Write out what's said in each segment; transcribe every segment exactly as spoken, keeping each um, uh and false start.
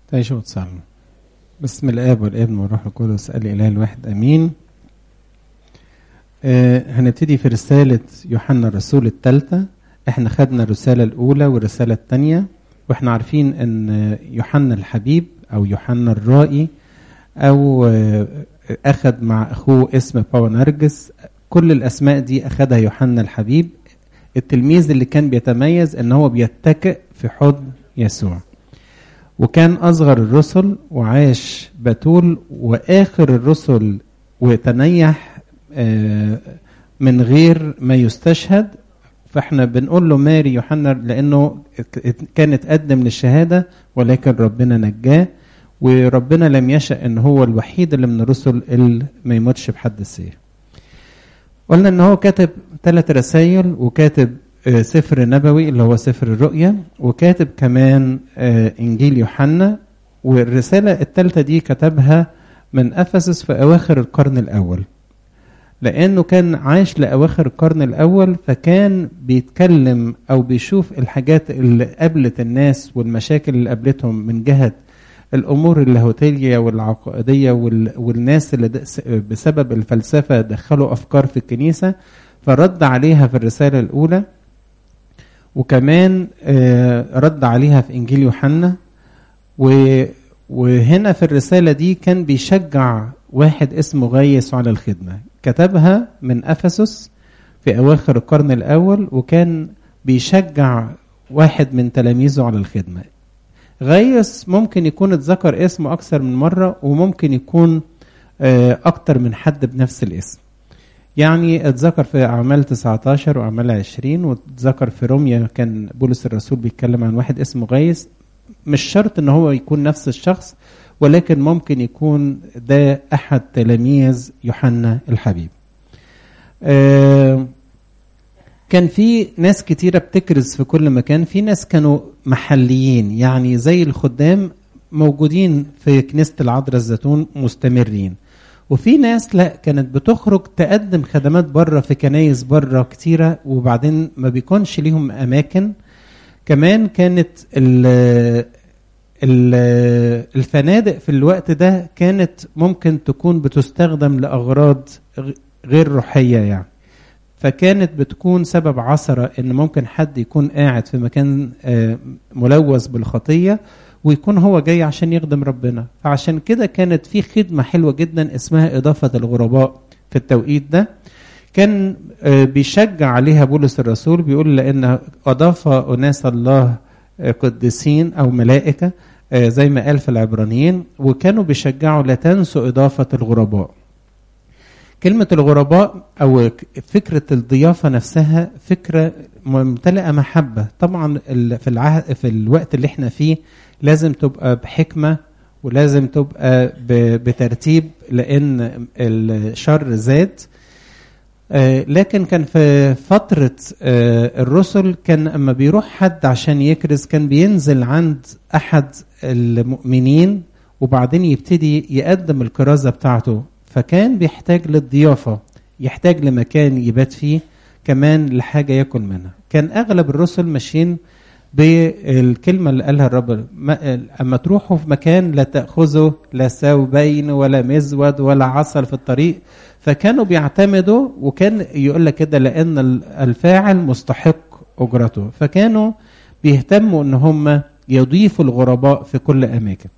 تعيشوا وتصلوا. بسم الآب والابن والروح القدس الإله الواحد أمين. آه هنبتدي في رسالة يوحنا الرسول الثالثة. احنا خدنا الرسالة الأولى والرسالة الثانية، واحنا عارفين ان يوحنا الحبيب أو يوحنا الرائي أو آه أخذ مع أخوه اسم باونرجس. كل الأسماء دي أخذها يوحنا الحبيب، التلميذ اللي كان بيتميز ان هو بيتكئ في حضن يسوع، وكان أصغر الرسل وعاش بتول وآخر الرسل وتنيح من غير ما يستشهد. فاحنا بنقول له ماري يوحنا لأنه كان اتقدم للشهادة، ولكن ربنا نجاه، وربنا لم يشأ ان هو الوحيد اللي من الرسل اللي ما يموتش بحد السيف. قلنا ان هو كاتب ثلاث رسائل، وكاتب سفر نبوي اللي هو سفر الرؤيا، وكاتب كمان إنجيل يوحنا. والرسالة الثالثة دي كتبها من أفسس في أواخر القرن الأول، لأنه كان عايش لأواخر القرن الأول، فكان بيتكلم أو بيشوف الحاجات اللي قابلت الناس والمشاكل اللي قابلتهم من جهة الأمور اللاهوتية والعقائدية والناس اللي بسبب الفلسفة دخلوا أفكار في الكنيسة، فرد عليها في الرسالة الأولى، وكمان رد عليها في إنجيل يوحنا. وهنا في الرسالة دي كان بيشجع واحد اسمه غايس على الخدمة، كتبها من أفسس في أواخر القرن الأول، وكان بيشجع واحد من تلاميذه على الخدمة. غايس ممكن يكون اتذكر اسمه أكثر من مرة، وممكن يكون أكتر من حد بنفس الاسم. يعني اتذكر في أعمال تسعة عشر وأعمال عشرين، واتذكر في روميا كان بولس الرسول بيتكلم عن واحد اسمه غايس. مش شرط ان هو يكون نفس الشخص، ولكن ممكن يكون ده أحد تلاميذ يوحنا الحبيب. آه كان في ناس كتيرة بتكرز في كل مكان. في ناس كانوا محليين، يعني زي الخدام موجودين في كنيسة العذراء الزيتون مستمرين، وفي ناس لا كانت بتخرج تقدم خدمات بره في كنايس بره كتيرة، وبعدين ما بيكونش ليهم أماكن. كمان كانت ال ال الفنادق في الوقت ده كانت ممكن تكون بتستخدم لأغراض غير روحية، يعني فكانت بتكون سبب عثرة ان ممكن حد يكون قاعد في مكان ملوث بالخطية ويكون هو جاي عشان يخدم ربنا. فعشان كده كانت في خدمة حلوة جدا اسمها إضافة الغرباء في التوقيت ده. كان بيشجع عليها بولس الرسول، بيقول لأن أضاف أناس الله قديسين أو ملائكة زي ما قال في العبرانيين، وكانوا بيشجعوا لا تنسوا إضافة الغرباء. كلمة الغرباء أو فكرة الضيافة نفسها فكرة ممتلئة محبة. طبعا في العهد في الوقت اللي احنا فيه لازم تبقى بحكمة، ولازم تبقى بترتيب، لأن الشر زاد. لكن كان في فترة الرسل كان أما بيروح حد عشان يكرز كان بينزل عند أحد المؤمنين، وبعدين يبتدي يقدم الكرازة بتاعته. فكان بيحتاج للضيافة، يحتاج لمكان يبات فيه، كمان لحاجة يأكل منها. كان أغلب الرسل ماشيين بالكلمة اللي قالها الرب: أما تروحوا في مكان لا تأخذوا لا ثوبين ولا مزود ولا عسل في الطريق. فكانوا بيعتمدوا، وكان يقول لك كده لأن الفاعل مستحق أجرته. فكانوا بيهتموا أن هم يضيفوا الغرباء في كل أماكن.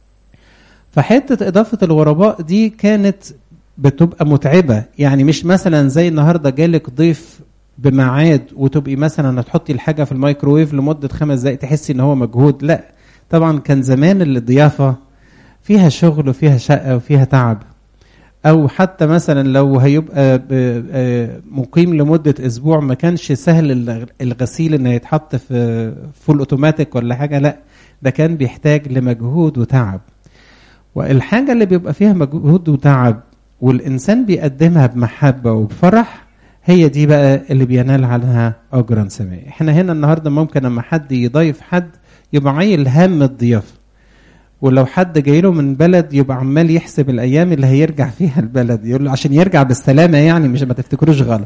فحتة إضافة الغرباء دي كانت بتبقى متعبة، يعني مش مثلا زي النهاردة جالك ضيف بمعاد وتبقي مثلا هتحطي الحاجة في الميكروويف لمدة خمس دقائق تحسي ان هو مجهود. لا، طبعا كان زمان الضيافة فيها شغل وفيها شقة وفيها تعب. او حتى مثلا لو هيبقى مقيم لمدة اسبوع ما كانش سهل الغسيل انه يتحط في فول اوتوماتيك ولا حاجة، لا ده كان بيحتاج لمجهود وتعب. والحاجة اللي بيبقى فيها مجهود وتعب والإنسان بيقدمها بمحبة وبفرح، هي دي بقى اللي بينال عنها أجرا سماوي. احنا هنا النهاردة ممكن لما حد يضيف حد يبقى عايل هم الضيافة، ولو حد جايله من بلد يبقى عمال يحسب الأيام اللي هيرجع فيها البلد، يقول له عشان يرجع بالسلامة، يعني مش ما تفتكروش غلط.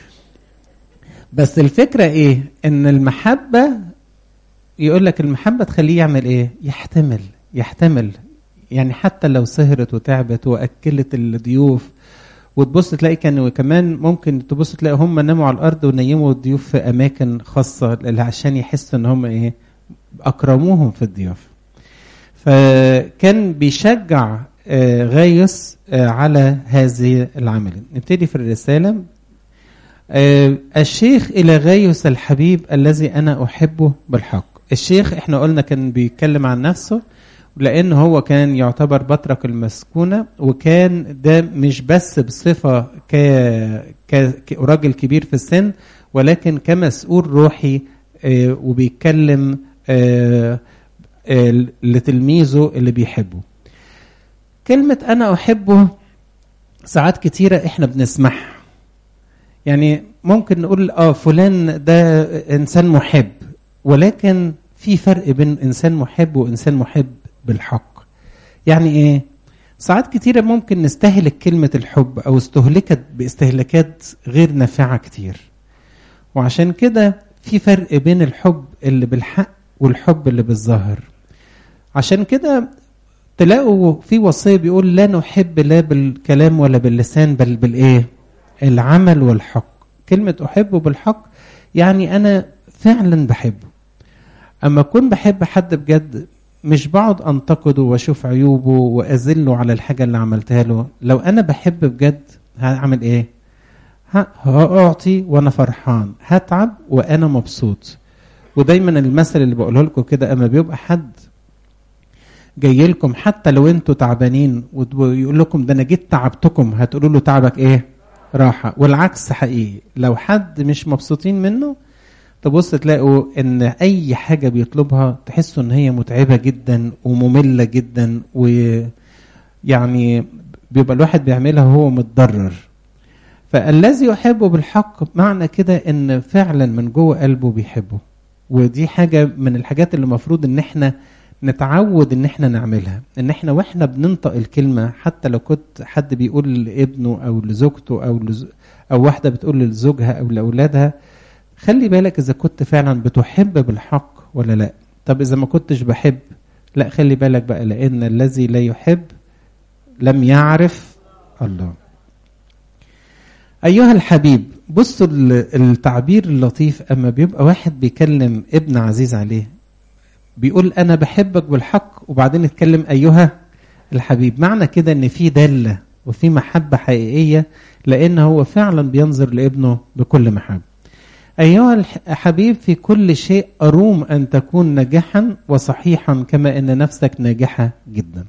بس الفكرة ايه؟ ان المحبة يقول لك المحبة تخليه يعمل ايه؟ يحتمل، يحتمل، يعني حتى لو سهرت وتعبت وأكلت الضيوف، وتبص تلاقي كانوا كمان ممكن تبص تلاقي هم ناموا على الأرض ونيموا الضيوف في أماكن خاصة عشان يحسوا إن هم إيه أكرموهم في الضيافة. فكان بيشجع غايوس على هذه العمل. نبتدي في الرسالة. الشيخ إلى غايوس الحبيب الذي أنا أحبه بالحق. الشيخ احنا قلنا كان بيتكلم عن نفسه، لأن هو كان يعتبر بطرك المسكونة، وكان ده مش بس بصفة ك... ك... كراجل كبير في السن، ولكن كمسؤول روحي اه وبيتكلم اه اه لتلميذه اللي بيحبه. كلمة أنا أحبه ساعات كتيرة إحنا بنسمعها، يعني ممكن نقول آه فلان ده إنسان محب، ولكن في فرق بين إنسان محب وإنسان محب بالحق. يعني إيه؟ ساعات كتيرة ممكن نستهلك كلمة الحب أو استهلكت باستهلاكات غير نافعة كتير، وعشان كده في فرق بين الحب اللي بالحق والحب اللي بالظاهر. عشان كده تلاقوا في وصية بيقول لا نحب لا بالكلام ولا باللسان بل بالإيه؟ العمل والحق. كلمة أحبه بالحق يعني أنا فعلا بحبه. أما أكون بحب حد بجد مش بقعد أنتقده وأشوف عيوبه وأذله على الحاجة اللي عملتها له. لو أنا بحب بجد هعمل إيه؟ هأعطي وأنا فرحان، هتعب وأنا مبسوط. ودايما المثل اللي بقوله لكم كده، أما بيبقى حد جاي لكم حتى لو انتوا تعبانين ويقول لكم ده انا جيت تعبتكم، هتقولوا له تعبك ايه؟ راحه. والعكس حقيقي، لو حد مش مبسوطين منه تبص تلاقوا ان اي حاجه بيطلبها تحسوا ان هي متعبه جدا وممله جدا، ويعني بيبقى الواحد بيعملها وهو متضرر. فالذي يحبه بالحق معنى كده ان فعلا من جوه قلبه بيحبه. ودي حاجه من الحاجات اللي المفروض ان احنا نتعود ان احنا نعملها، ان احنا واحنا بننطق الكلمة، حتى لو كنت حد بيقول لابنه او لزوجته او لز... او واحدة بتقول لزوجها او لاولادها، خلي بالك اذا كنت فعلا بتحب بالحق ولا لا. طب اذا ما كنتش بحب، لا خلي بالك بقى، لان الذي لا يحب لم يعرف الله. ايها الحبيب، بصوا التعبير اللطيف اما بيبقى واحد بيكلم ابن عزيز عليه، بيقول أنا بحبك بالحق وبعدين يتكلم أيها الحبيب. معنى كده أن في دالة وفي محبة حقيقية، لأن هو فعلا بينظر لابنه بكل محبة. أيها الحبيب في كل شيء أروم أن تكون ناجحا وصحيحا كما أن نفسك ناجحة جدا.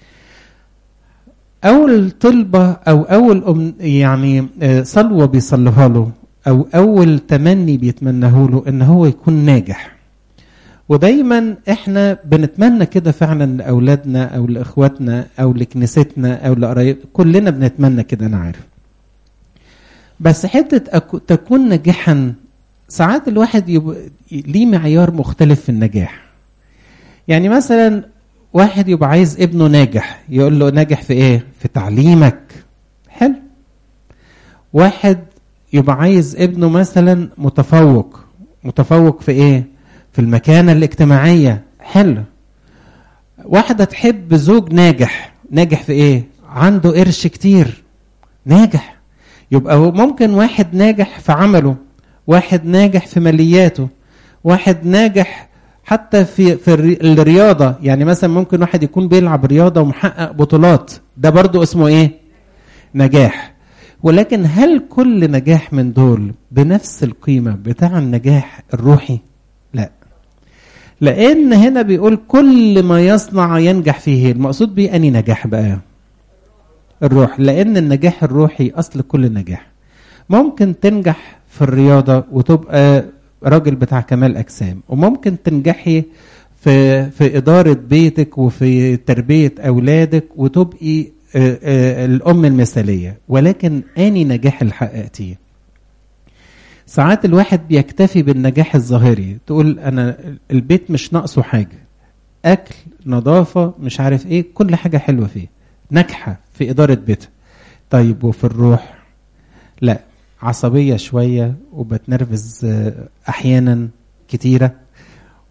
أول طلبة أو أول يعني صلوة بيصلوها له، أو أول تمني بيتمناه له أن هو يكون ناجح. ودايما احنا بنتمنى كده فعلا لأولادنا أو لإخواتنا أو لكنيستنا أو لقرايب، كلنا بنتمنى كده أنا عارف. بس حتة تكون ناجحا، ساعات الواحد يبقى ليه معيار مختلف في النجاح. يعني مثلا واحد يبقى عايز ابنه ناجح، يقول له ناجح في ايه؟ في تعليمك. حلو. واحد يبقى عايز ابنه مثلا متفوق، متفوق في ايه؟ في المكانة الاجتماعية. حلو. واحدة تحب زوج ناجح، ناجح في ايه؟ عنده قرش كتير، ناجح. يبقى ممكن واحد ناجح في عمله، واحد ناجح في مالياته، واحد ناجح حتى في في الرياضة. يعني مثلا ممكن واحد يكون بيلعب رياضة ومحقق بطولات، ده برضو اسمه ايه؟ نجاح. ولكن هل كل نجاح من دول بنفس القيمة بتاع النجاح الروحي؟ لا. لأن هنا بيقول كل ما يصنع ينجح فيه. المقصود بيه أني نجاح بقى الروح، لأن النجاح الروحي أصل كل نجاح. ممكن تنجح في الرياضة وتبقى راجل بتاع كمال أجسام، وممكن تنجحي في في إدارة بيتك وفي تربية أولادك وتبقي الأم المثالية. ولكن أني نجاح اللي حققتيه؟ ساعات الواحد بيكتفي بالنجاح الظاهري، تقول أنا البيت مش ناقصه حاجة، أكل، نظافة، مش عارف إيه، كل حاجة حلوة فيه، ناجحة في إدارة بيتها. طيب وفي الروح؟ لا، عصبية شوية وبتنرفز أحيانا كتيرة،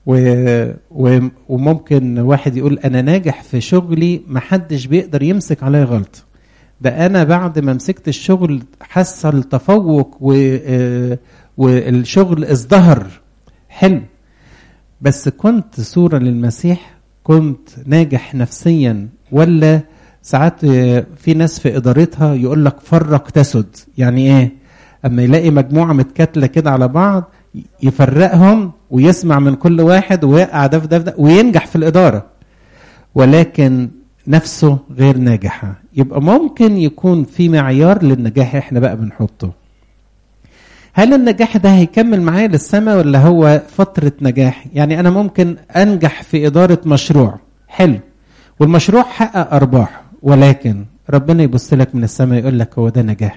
وممكن واحد يقول انا ناجح في شغلي محدش بيقدر يمسك عليا غلطه، ده انا بعد ما مسكت الشغل حصل تفوق والشغل ازدهر. حلو، بس كنت صورة للمسيح؟ كنت ناجح نفسيا؟ ولا ساعات في ناس في ادارتها يقول لك فرق تسد، يعني ايه؟ اما يلاقي مجموعة متكتلة كده على بعض يفرقهم ويسمع من كل واحد ويقع ده في ده في ده وينجح في الإدارة، ولكن نفسه غير ناجحة. يبقى ممكن يكون في معيار للنجاح احنا بقى بنحطه. هل النجاح ده هيكمل معايا للسماء ولا هو فترة نجاح؟ يعني أنا ممكن أنجح في إدارة مشروع حلو والمشروع حقق أرباح، ولكن ربنا يبص لك من السماء يقول لك هو ده نجاح؟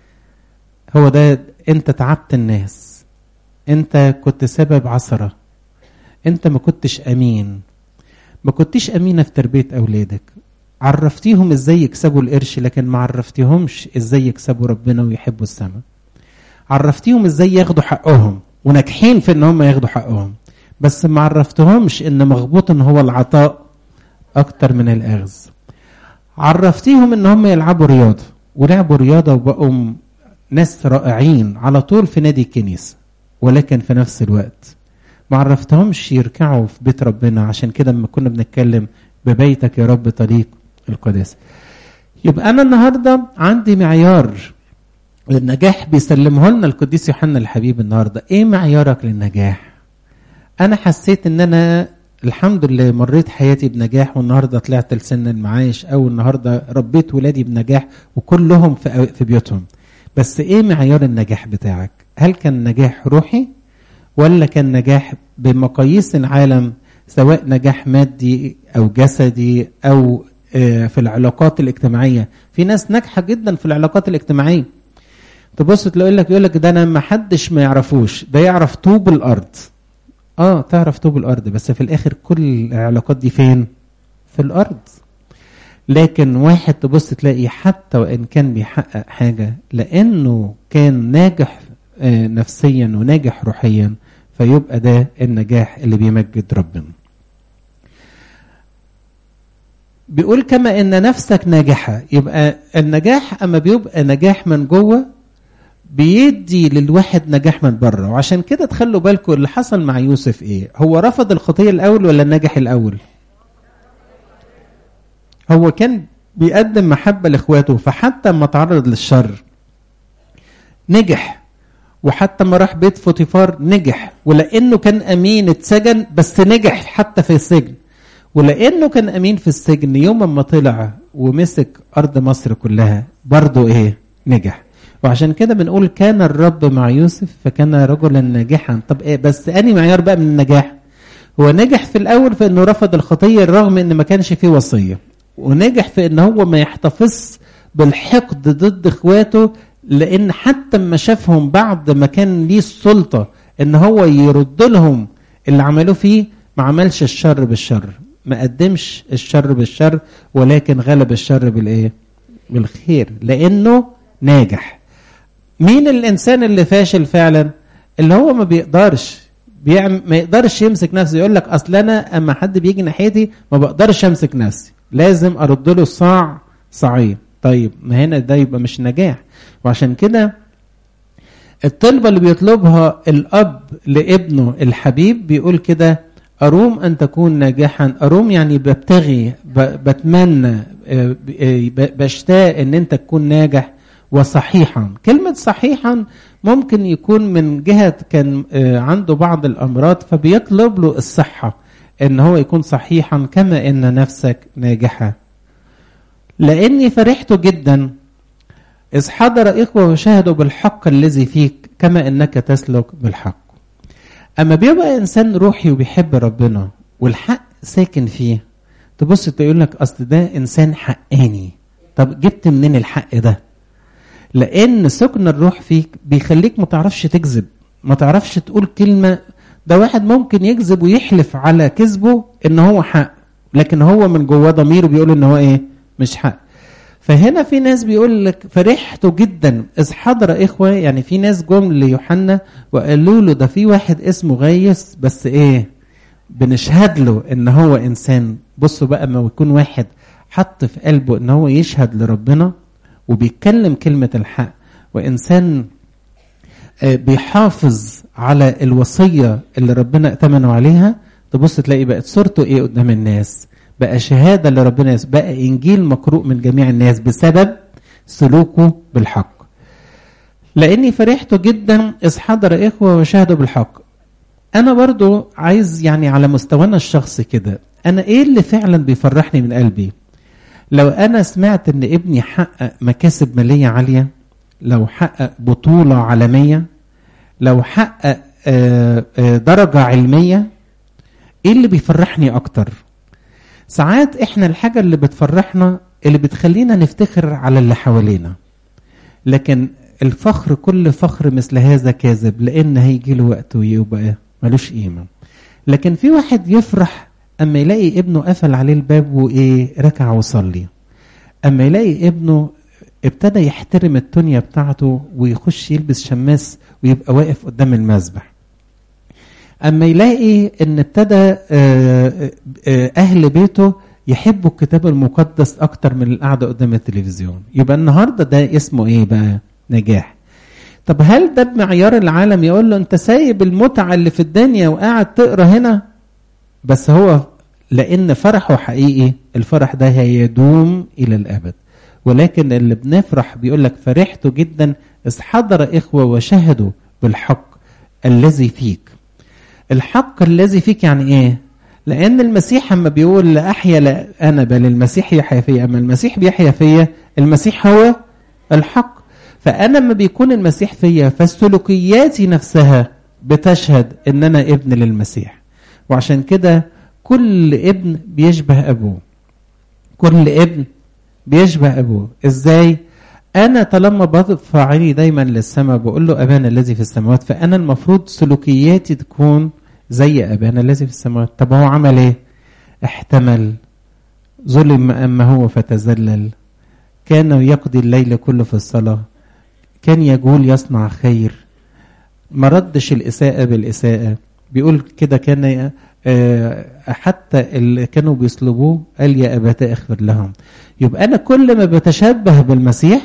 هو ده أنت تعبت الناس، أنت كنت سبب عثرة، أنت ما كنتش أمين، ما كنتش أمينة في تربية أولادك، عرفتيهم إزاي يكسبوا القرش لكن ما عرفتيهمش إزاي يكسبوا ربنا ويحبوا السماء، عرفتيهم إزاي ياخدوا حقهم وناجحين في إن هم ياخدوا حقهم، بس ما عرفتهمش إن مغبوط إن هو العطاء أكتر من الأخذ. عرفتيهم إن هم يلعبوا رياضة ولعبوا رياضة وبقوا ناس رائعين على طول في نادي الكنيسة، ولكن في نفس الوقت ما عرفتهمش يركعوا في بيت ربنا. عشان كده لما كنا بنتكلم ببيتك يا رب طريق القداسة. يبقى أنا النهاردة عندي معيار للنجاح بيسلمه لنا القديس يوحنا الحبيب النهاردة. إيه معيارك للنجاح؟ أنا حسيت إن أنا الحمد لله مريت حياتي بنجاح، والنهاردة طلعت لسن المعاش، أو النهاردة ربيت ولادي بنجاح وكلهم في في بيوتهم. بس إيه معيار النجاح بتاعك؟ هل كان نجاح روحي ولا كان نجاح بمقاييس العالم، سواء نجاح مادي أو جسدي أو في العلاقات الاجتماعية؟ في ناس ناجحة جدا في العلاقات الاجتماعية، تبص تلاقي لك يقول لك ده أنا ما حدش ما يعرفوش، ده يعرف طوب الأرض. آه تعرف طوب الأرض، بس في الآخر كل العلاقات دي فين؟ في الأرض. لكن واحد تبص تلاقي حتى وإن كان بيحقق حاجة لأنه كان ناجح نفسيا وناجح روحيا، فيبقى ده النجاح اللي بيمجد ربنا. بيقول كما ان نفسك ناجحة. يبقى النجاح اما بيبقى نجاح من جوه بيدي للواحد نجاح من بره. وعشان كده تخلوا بالكم اللي حصل مع يوسف ايه، هو رفض الخطية الاول ولا النجح الاول؟ هو كان بيقدم محبة لاخواته، فحتى ما تعرض للشر نجح، وحتى ما راح بيت فوتيفار نجح، ولانه كان امين اتسجن بس نجح حتى في السجن، ولانه كان امين في السجن يوم ما طلع ومسك ارض مصر كلها برضو ايه؟ نجح. وعشان كده بنقول كان الرب مع يوسف فكان رجلا ناجحا. طب ايه بس اني معيار بقى من النجاح؟ هو نجح في الاول في انه رفض الخطيه رغم ان ما كانش فيه وصيه، ونجح في ان هو ما يحتفظ بالحقد ضد اخواته، لان حتى ما شافهم بعد ما كان ليه السلطه ان هو يرد لهم اللي عملوه فيه، ما عملش الشر بالشر، ما قدمش الشر بالشر، ولكن غلب الشر بالايه؟ بالخير، لانه ناجح. مين الانسان اللي فاشل فعلا؟ اللي هو ما بيقدرش بيعمل، ما يقدرش يمسك نفسه، يقول لك اصل انا اما حد بيجي ناحيتي ما بقدرش امسك نفسي، لازم ارد له الصاع صعيد. طيب ما هنا ده يبقى مش نجاح. وعشان كده الطلبة اللي بيطلبها الاب لابنه الحبيب بيقول كده: اروم ان تكون ناجحا. اروم يعني ببتغي، بتمنى، بشتاق ان انت تكون ناجح وصحيحا. كلمة صحيحا ممكن يكون من جهة كان عنده بعض الأمراض فبيطلب له الصحة، ان هو يكون صحيحا كما ان نفسك ناجحة. لاني فرحت جدا إذ حضر إخوة وشاهدوا بالحق الذي فيك كما انك تسلك بالحق. اما بيبقى انسان روحي وبيحب ربنا والحق ساكن فيه، تبص تقول لك اصل ده انسان حقاني. طب جبت منين الحق ده؟ لان سكن الروح فيك بيخليك ما تعرفش تكذب، ما تعرفش تقول كلمة. ده واحد ممكن يكذب ويحلف على كذبه ان هو حق، لكن هو من جواه ضميره بيقول ان هو ايه؟ مش حق. فهنا في ناس بيقول لك فرحت جدا إذ حضر إخوة، يعني في ناس جم ليوحنا وقالوا له ده في واحد اسمه غايس بس ايه؟ بنشهد له ان هو انسان. بصوا بقى ما يكون واحد حط في قلبه ان هو يشهد لربنا وبيتكلم كلمة الحق، وانسان بيحافظ على الوصية اللي ربنا ائتمنوا عليها، تبص تلاقي بقت صورته ايه قدام الناس، بقى شهادة لربنا، بقى انجيل مقروء من جميع الناس بسبب سلوكه بالحق. لاني فرحت جدا اذ حضر اخوة وشهدوا بالحق. انا برضو عايز يعني على مستوانا الشخصي كده، انا ايه اللي فعلا بيفرحني من قلبي؟ لو انا سمعت ان ابني حقق مكاسب مالية عالية، لو حقق بطولة عالمية، لو حقق درجة علمية، ايه اللي بيفرحني اكتر؟ ساعات احنا الحاجة اللي بتفرحنا اللي بتخلينا نفتخر على اللي حوالينا، لكن الفخر كل فخر مثل هذا كاذب، لان هيجي له وقت ويبقى ملوش قيمة. لكن في واحد يفرح اما يلاقي ابنه قفل عليه الباب وايه ركع وصلي، اما يلاقي ابنه ابتدى يحترم الدنيا بتاعته ويخش يلبس شماس ويبقى واقف قدام المذبح، اما يلاقي ان ابتدى اهل بيته يحبوا الكتاب المقدس اكتر من القعده قدام التلفزيون، يبقى النهارده ده اسمه ايه بقى؟ نجاح. طب هل ده بمعيار العالم يقول له انت سايب المتعه اللي في الدنيا وقاعد تقرا هنا؟ بس هو لان فرحه حقيقي، الفرح ده هيدوم الى الابد. ولكن اللي بنفرح بيقول لك فرحت جدا إذ حضر إخوة وشهدوا بالحق الذي فيك. الحق الذي فيك يعني إيه؟ لأن المسيح أما بيقول لا أحيا لا أنا بل المسيح يحيا فيا، أما المسيح بيحيا فيا، المسيح هو الحق. فأنا لما بيكون المسيح فيا فالسلوكياتي نفسها بتشهد إن أنا ابن للمسيح. وعشان كده كل ابن بيشبه أبوه، كل ابن بيشبه أبوه. إزاي؟ أنا طالما برفع عيني دايما للسماء بقول له أبانا الذي في السماوات، فأنا المفروض سلوكياتي تكون زي أبانا الذي في السماوات. طب هو عمل إيه؟ احتمل، ظلم أما هو فتذلل، كان يقضي الليل كله في الصلاة، كان يقول يصنع خير، ما ردش الإساءة بالإساءة. بيقول كده كان حتى اللي كانوا بيصلبوه قال يا أبتاه اغفر لهم. يبقى أنا كل ما بتشبه بالمسيح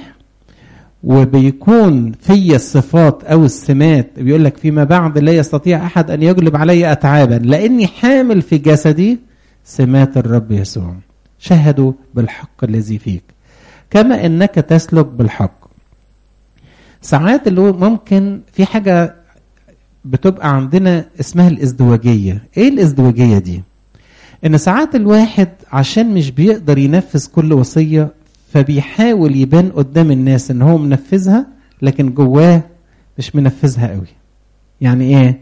وبيكون في الصفات أو السمات، بيقول لك فيما بعد لا يستطيع أحد أن يغلب علي أتعابا لأني حامل في جسدي سمات الرب يسوع. شهدوا بالحق الذي فيك كما إنك تسلك بالحق. ساعات اللي ممكن في حاجة بتبقى عندنا اسمها الازدواجية. ايه الازدواجية دي؟ ان ساعات الواحد عشان مش بيقدر ينفذ كل وصية فبيحاول يبان قدام الناس ان هو منفذها، لكن جواه مش منفذها قوي. يعني ايه؟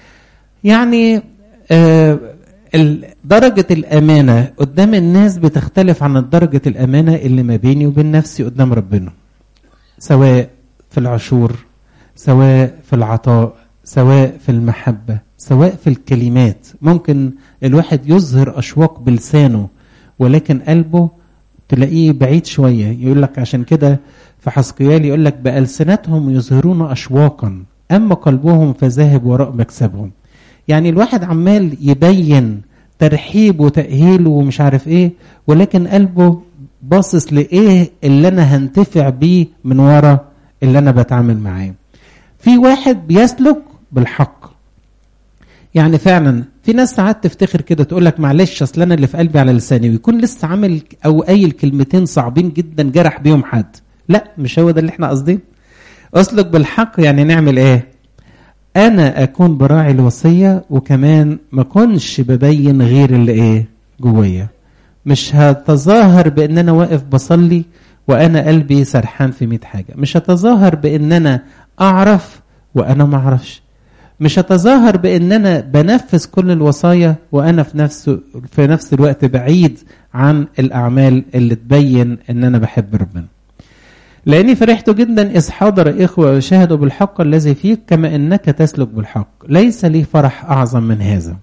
يعني آه درجة الامانة قدام الناس بتختلف عن درجة الامانة اللي ما بيني وبين نفسي قدام ربنا، سواء في العشور، سواء في العطاء، سواء في المحبة، سواء في الكلمات. ممكن الواحد يظهر أشواق بلسانه ولكن قلبه تلاقيه بعيد شوية. يقول لك عشان كده في حسقيال يقول لك بألسنتهم يظهرون أشواقا أما قلبهم فذاهب وراء مكسبهم. يعني الواحد عمال يبين ترحيب وتأهيل ومش عارف ايه، ولكن قلبه باصص لإيه اللي أنا هنتفع بيه من وراء اللي أنا بتعامل معاه. في واحد بيسلك بالحق. يعني فعلا في ناس ساعات تفتخر كده تقول لك معلش اصل انا اللي في قلبي على لساني، ويكون لسه عامل او قايل كلمتين صعبين جدا جرح بيهم حد. لا، مش هو ده اللي احنا قاصدين. اسلك بالحق يعني نعمل ايه؟ انا اكون براعي الوصيه وكمان ما اكونش ببين غير اللي ايه جوايا. مش هتظاهر بان انا واقف بصلي وانا قلبي سرحان في مئة حاجه. مش هتظاهر بان انا اعرف وانا ما اعرفش. مش هتظاهر بان انا بنفذ كل الوصايا وانا في نفس في نفس الوقت بعيد عن الاعمال اللي تبين ان انا بحب ربنا. لاني فرحت جدا اذ حضر اخوه وشهدوا بالحق الذي فيك كما انك تسلك بالحق. ليس لي فرح اعظم من هذا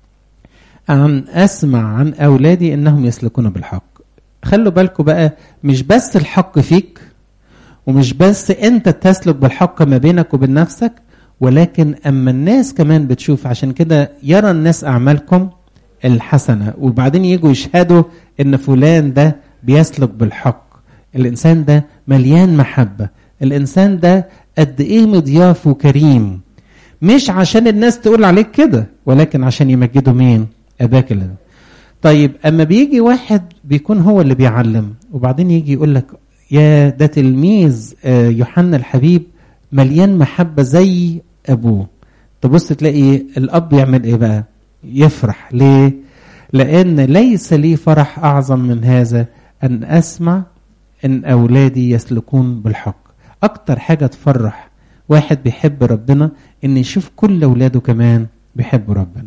ان اسمع عن اولادي انهم يسلكون بالحق. خلوا بالكم بقى، مش بس الحق فيك ومش بس انت تسلك بالحق ما بينك وبين نفسك، ولكن أما الناس كمان بتشوف، عشان كده يرى الناس أعمالكم الحسنة، وبعدين يجوا يشهدوا إن فلان ده بيسلك بالحق، الإنسان ده مليان محبة، الإنسان ده قد إيه مضياف وكريم، مش عشان الناس تقول عليك كده، ولكن عشان يمجدوا مين؟ أباك اللي. طيب أما بيجي واحد بيكون هو اللي بيعلم، وبعدين يجي يقول لك يا ده تلميذ يوحنا الحبيب مليان محبة زي أبوه، تبص تلاقي الأب يعمل إيه بقى؟ يفرح. ليه؟ لأن ليس لي فرح أعظم من هذا أن أسمع أن أولادي يسلكون بالحق. أكتر حاجة تفرح واحد بيحب ربنا أن يشوف كل أولاده كمان بيحبوا ربنا.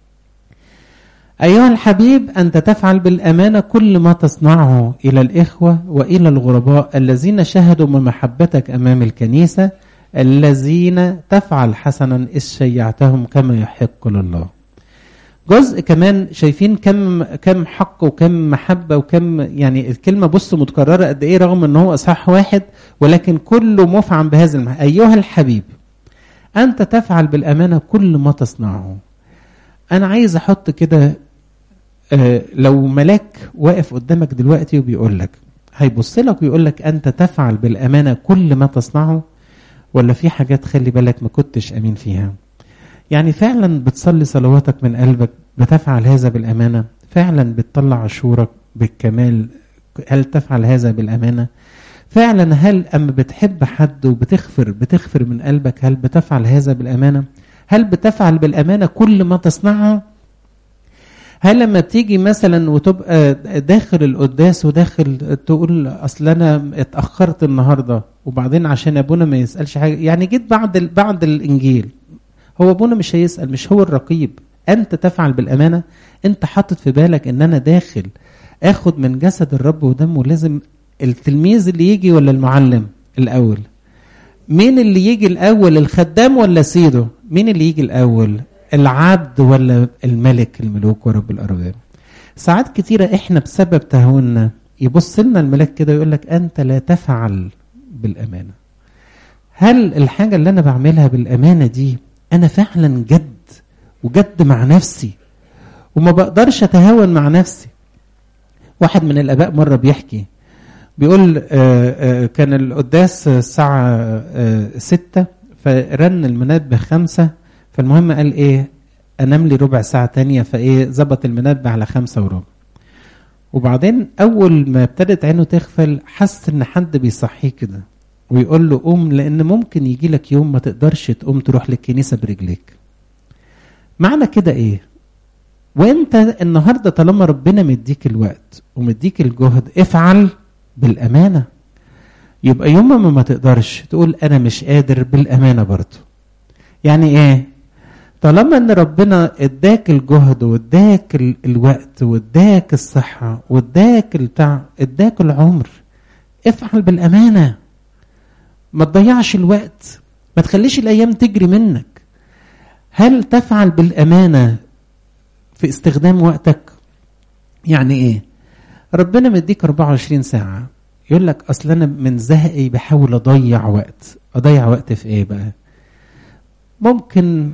أيها الحبيب أنت تفعل بالأمانة كل ما تصنعه إلى الإخوة وإلى الغرباء الذين شهدوا من محبتك أمام الكنيسة، الذين تفعل حسنا إذ شيعتهم كما يحق لله. جزء كمان شايفين كم كم حق وكم محبة وكم، يعني الكلمة بص متكررة قد إيه رغم أنه هو أصحاح واحد، ولكن كله مفعم بهذا المحبة. أيها الحبيب أنت تفعل بالأمانة كل ما تصنعه. أنا عايز أحط كده آه لو ملاك واقف قدامك دلوقتي وبيقول لك، هيبص لك ويقول لك أنت تفعل بالأمانة كل ما تصنعه، ولا في حاجات خلي بالك ما كنتش أمين فيها؟ يعني فعلا بتصلي صلواتك من قلبك، بتفعل هذا بالأمانة، فعلا بتطلع عشورك بالكمال، هل تفعل هذا بالأمانة؟ فعلا هل أما بتحب حد وبتغفر بتغفر من قلبك، هل بتفعل هذا بالأمانة؟ هل بتفعل بالأمانة كل ما تصنعه؟ هل لما بتيجي مثلا وتبقى داخل القداس وداخل تقول أصل أنا اتأخرت النهاردة، وبعدين عشان أبونا ما يسألش حاجة، يعني جيت بعد بعد الإنجيل، هو أبونا مش هيسأل، مش هو الرقيب. أنت تفعل بالأمانة، أنت حاطط في بالك أن أنا داخل أخد من جسد الرب ودمه، لازم التلميذ اللي يجي ولا المعلم الأول؟ مين اللي يجي الأول، الخدام ولا سيده؟ مين اللي يجي الأول، العبد ولا الملك الملوك ورب الأرباب؟ ساعات كتيرة إحنا بسبب تهاوننا يبص لنا الملك كده ويقول لك أنت لا تفعل بالأمانة. هل الحاجة اللي أنا بعملها بالأمانة دي أنا فعلا جد وجد مع نفسي وما بقدرش أتهاون مع نفسي؟ واحد من الآباء مرة بيحكي بيقول آآ آآ كان القداس الساعة ستة، فرن المنبه خمسة، فالمهم قال إيه أنام لي ربع ساعة تانية، فإيه زبط المنبه على خمسة وربع، وبعدين أول ما ابتدت عينه تغفل حس إن حد بيصحيه كده ويقول له قوم، لأن ممكن يجي لك يوم ما تقدرش تقوم تروح للكنيسة برجليك. معنى كده إيه؟ وانت النهاردة طالما ربنا مديك الوقت ومديك الجهد، افعل بالأمانة. يبقى يوم ما ما تقدرش تقول أنا مش قادر بالأمانة برضو. يعني إيه؟ طالما أن ربنا اداك الجهد واداك الوقت واداك الصحة واداك التع... اداك العمر، افعل بالأمانة. ما تضيعش الوقت، ما تخليش الأيام تجري منك. هل تفعل بالأمانة في استخدام وقتك؟ يعني إيه؟ ربنا مديك أربعة وعشرين ساعة، يقول لك أصل أنا من زهقي بحاول أضيع وقت. أضيع وقت في إيه بقى؟ ممكن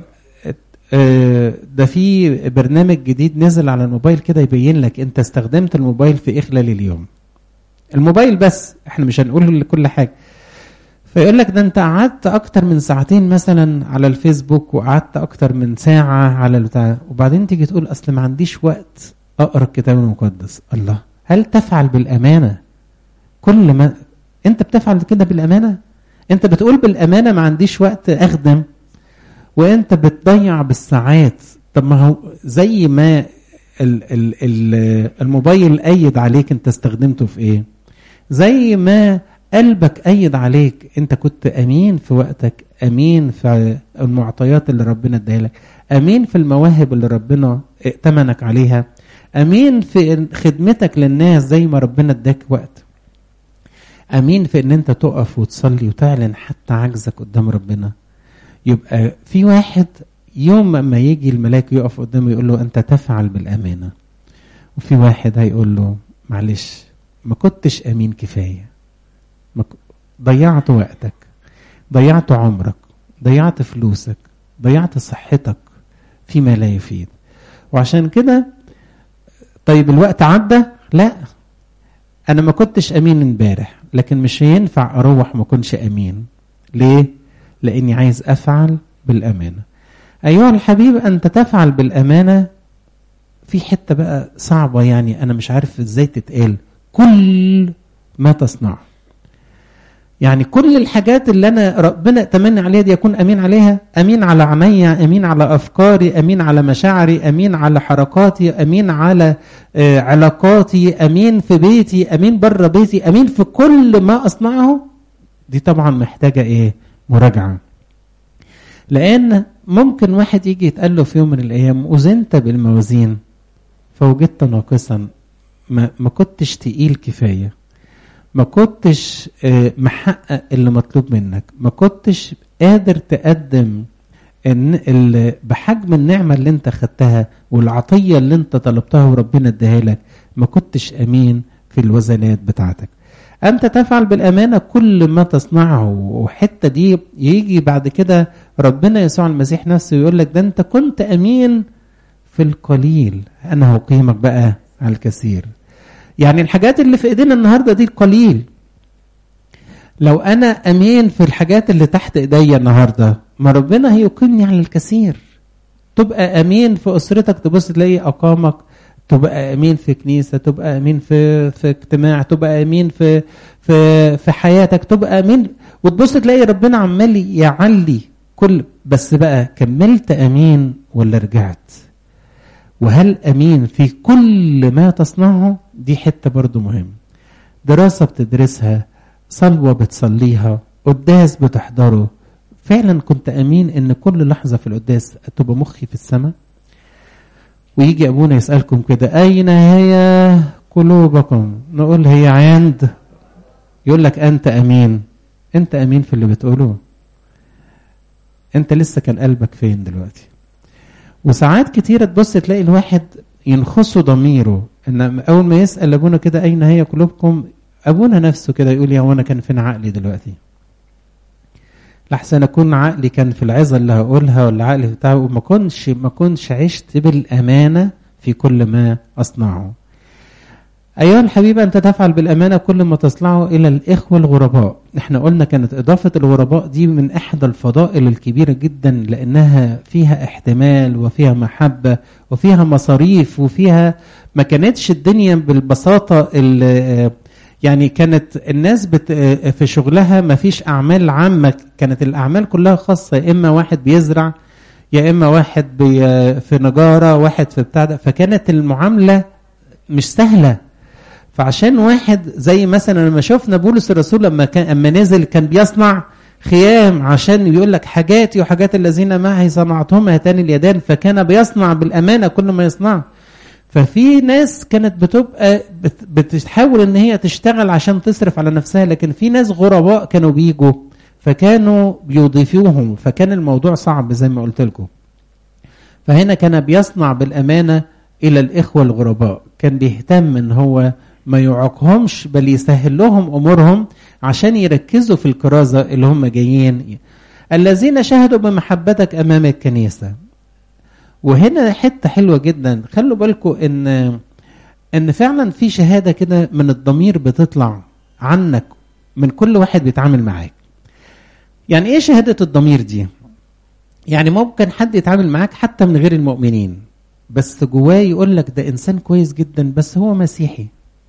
ده في برنامج جديد نزل على الموبايل كده يبين لك أنت استخدمت الموبايل في إيه خلال اليوم. الموبايل بس، إحنا مش هنقول لكل حاجة. فيقول لك ده أنت قعدت أكتر من ساعتين مثلا على الفيسبوك، وقعدت أكتر من ساعة على البتاع، وبعدين تيجي تقول أصل ما عنديش وقت أقرأ الكتاب المقدس. الله، هل تفعل بالأمانة كل ما أنت بتفعل كده بالأمانة؟ أنت بتقول بالأمانة ما عنديش وقت أخدم، وأنت بتضيع بالساعات. طب ما هو زي ما ال ال ال الموبايل أيد عليك أنت استخدمته في إيه، زي ما قلبك أيد عليك أنت كنت أمين في وقتك، أمين في المعطيات اللي ربنا اداها لك، أمين في المواهب اللي ربنا ائتمنك عليها، أمين في خدمتك للناس زي ما ربنا اداك وقت، أمين في أن أنت تقف وتصلي وتعلن حتى عجزك قدام ربنا. يبقى في واحد يوم ما يجي الملاك يقف قدامه يقول له أنت تفعل بالأمانة، وفي واحد هيقول له معلش ما كنتش أمين كفاية، ضيعت وقتك، ضيعت عمرك، ضيعت فلوسك، ضيعت صحتك فيما لا يفيد. وعشان كده طيب الوقت عدى، لا انا ما كنتش امين امبارح، لكن مش هينفع اروح ما كنتش امين. ليه؟ لاني عايز افعل بالامانه. ايها الحبيب انت تفعل بالامانه. في حته بقى صعبه يعني انا مش عارف ازاي تتقال. كل ما تصنع، يعني كل الحاجات اللي انا ربنا اتمنى عليها دي اكون امين عليها. امين على عينيا، امين على افكاري، امين على مشاعري، امين على حركاتي، امين على آه علاقاتي، امين في بيتي، امين بره بيتي، امين في كل ما اصنعه. دي طبعا محتاجه ايه؟ مراجعه. لان ممكن واحد يجي يتقال له في يوم من الايام وزنت بالموازين فوجدت ناقصا، ما, ما كنتش تقيل كفايه، ما كنتش محقق اللي مطلوب منك، ما كنتش قادر تقدم ان بحجم النعمة اللي انت خدتها والعطية اللي انت طلبتها وربنا اداها لك، ما كنتش امين في الوزنات بتاعتك. انت تفعل بالامانة كل ما تصنعه. وحتة دي يجي بعد كده ربنا يسوع المسيح نفسه يقول لك ده انت كنت امين في القليل، انا هقيمك بقى على الكثير. يعني الحاجات اللي في ايدينا النهارده دي قليل، لو انا امين في الحاجات اللي تحت ايديا النهارده ما ربنا هيقيمني على الكثير. تبقى امين في اسرتك تبص تلاقي اقامك، تبقى امين في كنيسه، تبقى امين في في اجتماع، تبقى امين في في في حياتك، تبقى امين وتبص تلاقي ربنا عمال يعلي كل. بس بقى كملت امين ولا رجعت؟ وهل امين في كل ما تصنعه؟ دي حته برضو مهم. دراسه بتدرسها، صلوه بتصليها، قداس بتحضره، فعلا كنت امين ان كل لحظه في القداس تبقى مخي في السماء؟ ويجي ابونا يسالكم كده اين هي قلوبكم؟ نقول هي عند، يقول لك انت امين. انت امين في اللي بتقوله؟ انت لسه كان قلبك فين دلوقتي؟ وساعات كتيرة تبص تلاقي الواحد ينخصه ضميره ان اول ما يسأل ابونا كده اين هي قلوبكم، ابونا نفسه كده يقول يا وانا كان فين عقلي دلوقتي؟ لحسن اكون عقلي كان في العظة اللي هقولها ولا عقلي بتاعه، وما كنش ما كنش عشت بالامانة في كل ما اصنعه. ايها الحبيب انت تفعل بالامانه كل ما تصنعه الى الاخوه الغرباء. احنا قلنا كانت اضافه الغرباء دي من احدى الفضائل الكبيره جدا، لانها فيها احتمال وفيها محبه وفيها مصاريف وفيها ما كانتش الدنيا بالبساطه اللي يعني كانت الناس بت في شغلها ما فيش اعمال عامه، كانت الاعمال كلها خاصه، يا اما واحد بيزرع يا اما واحد بي في نجاره واحد في بتاع ده، فكانت المعامله مش سهله. فعشان واحد زي مثلا لما شفنا بولس الرسول لما كان اما نزل كان بيصنع خيام، عشان يقول لك حاجاتي وحاجات الذين معي صنعتهم هاتان اليدان، فكان بيصنع بالامانه كل ما يصنع. ففي ناس كانت بتبقى بتحاول ان هي تشتغل عشان تصرف على نفسها، لكن في ناس غرباء كانوا بيجوا فكانوا بيضيفوهم، فكان الموضوع صعب زي ما قلت لكم. فهنا كان بيصنع بالامانه الى الاخوه الغرباء، كان بيهتم ان هو ما يعاقهمش بل يسهل لهم امورهم عشان يركزوا في الكرازه اللي هم جايين. الذين شهدوا بمحبتك امام الكنيسه. وهنا حته حلوه جدا، خلوا بالكم ان ان فعلا في شهاده كده من الضمير بتطلع عنك من كل واحد بيتعامل معاك. يعني ايه شهاده الضمير دي؟ يعني ممكن حد يتعامل معاك حتى من غير المؤمنين بس جواه يقول لك ده انسان كويس جدا بس هو مسيحي.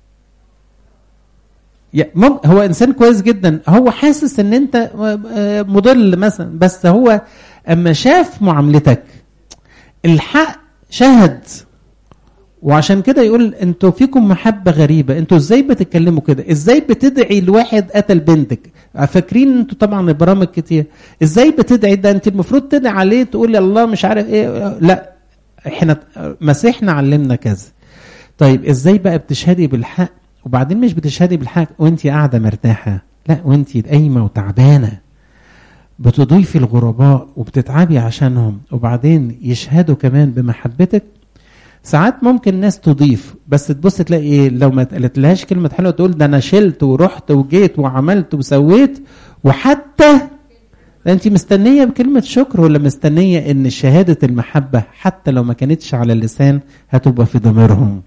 هو انسان كويس جدا، هو حاسس ان انت مضل مثلا، بس هو اما شاف معاملتك الحق شهد، وعشان كده يقول انتوا فيكم محبة غريبة، انتوا ازاي بتتكلموا كده؟ ازاي بتدعي لواحد قتل بنتك؟ فاكرين انتوا طبعا البرامج كتير، ازاي بتدعي ده؟ انت المفروض تدعي عليه تقول يا الله مش عارف ايه. لا، احنا مسيحنا علمنا كذا. طيب ازاي بقى بتشهدي بالحق؟ وبعدين مش بتشهدي بالحق وانت قاعدة مرتاحة، لا وانت قايمة وتعبانة بتضيفي الغرباء وبتتعبي عشانهم، وبعدين يشهدوا كمان بمحبتك. ساعات ممكن ناس تضيف بس تبص تلاقي ايه، لو ما قالت لهاش كلمه حلوه تقول ده انا شلت ورحت وجيت وعملت وسويت، وحتى انت مستنية بكلمة شكر ولا مستنية ان شهادة المحبة حتى لو ما كانتش على اللسان هتبقى في ضميرهم؟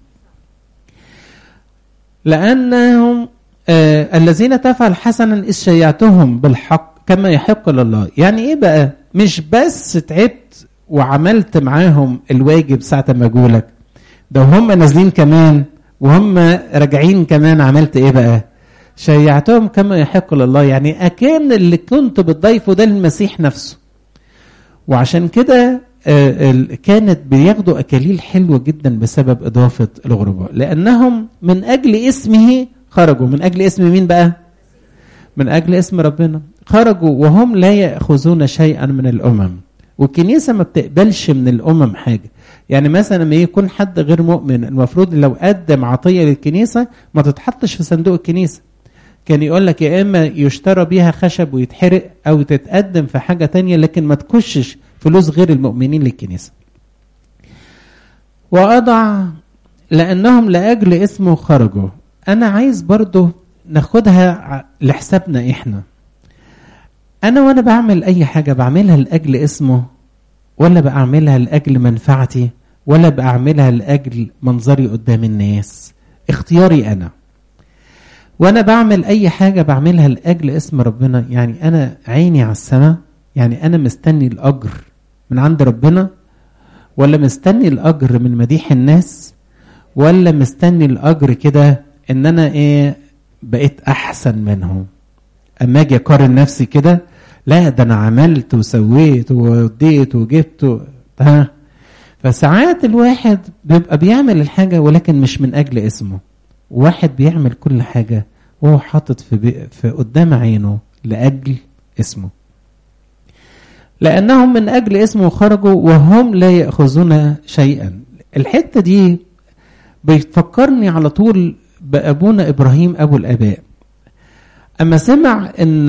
لأنهم آه الذين تفعل حسنا إذ شيعتهم بالحق كما يحق لله. يعني ايه بقى؟ مش بس تعبت وعملت معاهم الواجب ساعة ما اجولك، ده هم نازلين كمان وهم راجعين كمان عملت ايه بقى؟ شيعتهم كما يحق لله. يعني اكان اللي كنت بتضيفه ده المسيح نفسه. وعشان كده كانت بياخدوا اكاليل حلوة جدا بسبب اضافة الغرباء، لانهم من اجل اسمه خرجوا. من اجل اسم مين بقى؟ من اجل اسم ربنا خرجوا وهم لا يأخذون شيئا من الامم. والكنيسة ما بتقبلش من الامم حاجة. يعني مثلا لما يكون حد غير مؤمن المفروض لو قدم عطية للكنيسة ما تتحطش في صندوق الكنيسة. كان يقول لك يا اما يشترى بيها خشب ويتحرق او تتقدم في حاجة تانية، لكن ما تخشش فلوس غير المؤمنين للكنيسة. وأضع لأنهم لأجل اسمه خرجوا. أنا عايز برضو ناخدها لحسابنا إحنا. أنا وأنا بعمل أي حاجة بعملها لأجل اسمه، ولا بعملها لأجل منفعتي، ولا بعملها لأجل منظري قدام الناس؟ اختياري أنا. وأنا بعمل أي حاجة بعملها لأجل اسم ربنا. يعني أنا عيني على السماء، يعني أنا مستني الأجر من عند ربنا، ولا مستني الأجر من مديح الناس، ولا مستني الأجر كده إن أنا إيه بقيت أحسن منهم؟ أما أجي أقارن نفسي كده، لا ده أنا عملت وسويت ووديت وجبت ها. فساعات الواحد بيبقى بيعمل الحاجة ولكن مش من أجل اسمه. واحد بيعمل كل حاجة وهو حاطط في, في قدام عينه لأجل اسمه. لأنهم من أجل اسمه خرجوا وهم لا يأخذون شيئا. الحتة دي بيتفكرني على طول بأبونا إبراهيم أبو الآباء. أما سمع إن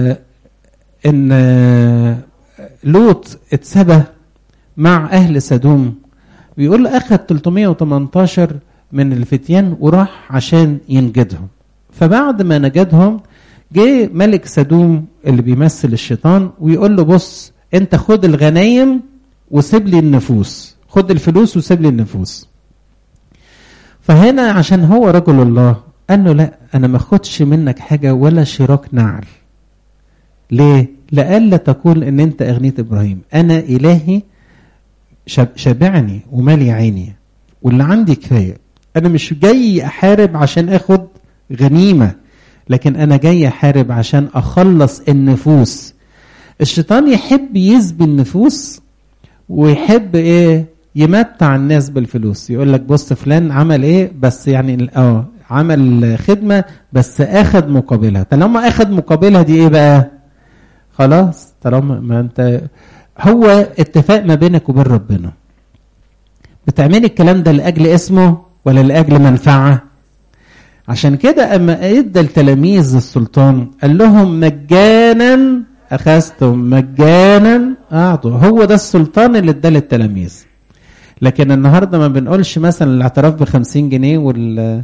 إن لوط اتسبى مع أهل سدوم، بيقول أخذ ثلاثمائة وثمانية عشر من الفتيان وراح عشان ينجدهم. فبعد ما نجدهم جه ملك سدوم اللي بيمثل الشيطان ويقول له بص انت خد الغنايم وسيب لي النفوس، خد الفلوس وسيب لي النفوس. فهنا عشان هو رجل الله قال له لا انا ما اخدش منك حاجة ولا شراك نعل. ليه؟ لألا تقول ان انت اغنيت ابراهيم. انا الهي شبعني ومالي عيني واللي عندي كفاية. انا مش جاي احارب عشان اخد غنيمة، لكن انا جاي احارب عشان اخلص النفوس. الشيطان يحب يزبي النفوس ويحب ايه يمتع الناس بالفلوس. يقول لك بص فلان عمل ايه بس يعني اه عمل خدمة بس اخد مقابلها. طالما اخد مقابلها دي ايه بقى؟ خلاص طالما ما انت هو اتفاق ما بينك وبين ربنا. بتعمل الكلام ده لأجل اسمه ولا لأجل منفعة؟ عشان كده اما ادى التلاميذ السلطان قال لهم مجانا اخذتم مجانا اعطوا. هو ده السلطان اللي ادى للتلاميذ. لكن النهارده ما بنقولش مثلا الاعتراف بخمسين جنيه وال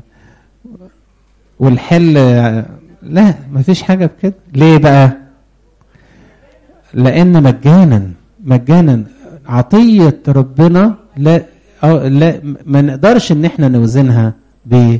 والحل لا ما فيش حاجه بكده. ليه بقى؟ لان مجانا مجانا عطيه ربنا لا أو لا ما نقدرش ان احنا نوزنها ب